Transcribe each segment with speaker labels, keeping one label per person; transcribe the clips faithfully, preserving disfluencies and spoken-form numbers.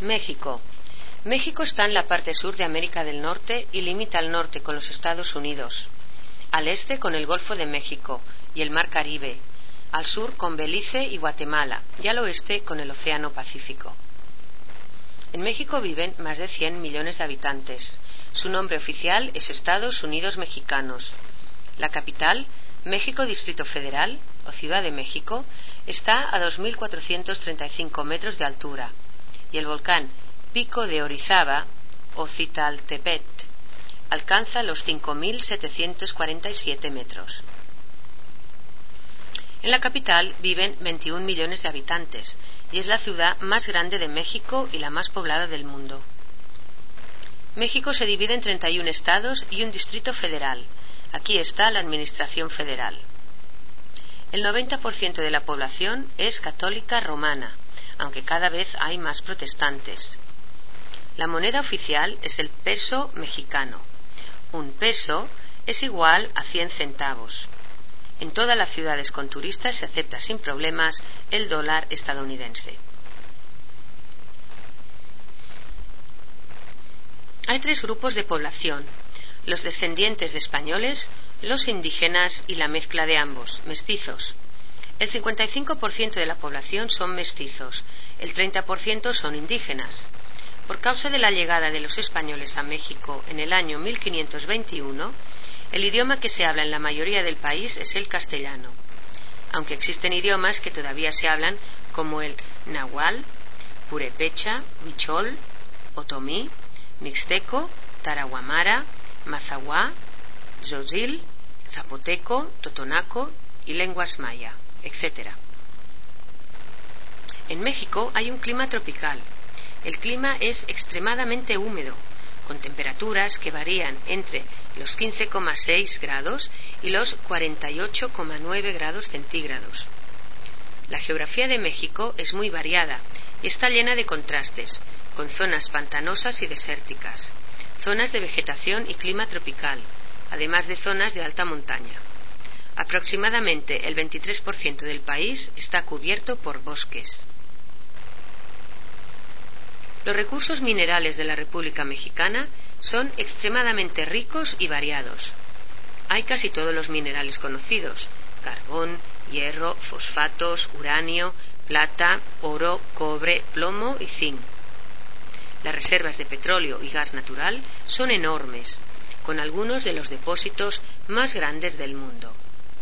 Speaker 1: México. México está en la parte sur de América del Norte y limita al norte con los Estados Unidos, al este con el Golfo de México y el Mar Caribe, al sur con Belice y Guatemala y al oeste con el Océano Pacífico. En México viven más de cien millones de habitantes. Su nombre oficial es Estados Unidos Mexicanos. La capital, México Distrito Federal, o Ciudad de México, está a dos mil cuatrocientos treinta y cinco metros de altura, y el volcán Pico de Orizaba, o Citaltepet, alcanza los cinco mil setecientos cuarenta y siete metros. En la capital viven veintiún millones de habitantes, y es la ciudad más grande de México y la más poblada del mundo. México se divide en treinta y un estados y un distrito federal. Aquí está la administración federal. El noventa por ciento de la población es católica romana, aunque cada vez hay más protestantes. La moneda oficial es el peso mexicano. Un peso es igual a cien centavos. En todas las ciudades con turistas se acepta sin problemas el dólar estadounidense. Hay tres grupos de población: los descendientes de españoles, los indígenas y la mezcla de ambos, mestizos. El cincuenta y cinco por ciento de la población son mestizos, el treinta por ciento son indígenas. Por causa de la llegada de los españoles a México en el año mil quinientos veintiuno, el idioma que se habla en la mayoría del país es el castellano, aunque existen idiomas que todavía se hablan como el náhuatl, purépecha, huichol, otomí, mixteco, tarahuamara, mazahuá, tzotzil, zapoteco, totonaco y lenguas maya, etcétera. En México hay un clima tropical. El clima es extremadamente húmedo, con temperaturas que varían entre los quince coma seis grados y los cuarenta y ocho coma nueve grados centígrados. La geografía de México es muy variada y está llena de contrastes, con zonas pantanosas y desérticas, zonas de vegetación y clima tropical, además de zonas de alta montaña. Aproximadamente el veintitrés por ciento del país está cubierto por bosques. Los recursos minerales de la República Mexicana son extremadamente ricos y variados. Hay casi todos los minerales conocidos: carbón, hierro, fosfatos, uranio, plata, oro, cobre, plomo y zinc. Las reservas de petróleo y gas natural son enormes, con algunos de los depósitos más grandes del mundo.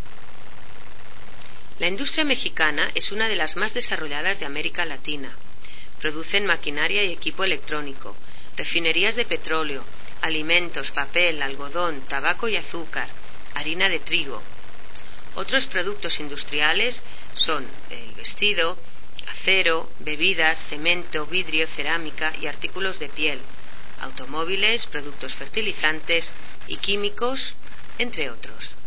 Speaker 1: La industria mexicana es una de las más desarrolladas de América Latina. Producen maquinaria y equipo electrónico, refinerías de petróleo, alimentos, papel, algodón, tabaco y azúcar, harina de trigo. Otros productos industriales son el vestido, acero, bebidas, cemento, vidrio, cerámica y artículos de piel, automóviles, productos fertilizantes y químicos, entre otros.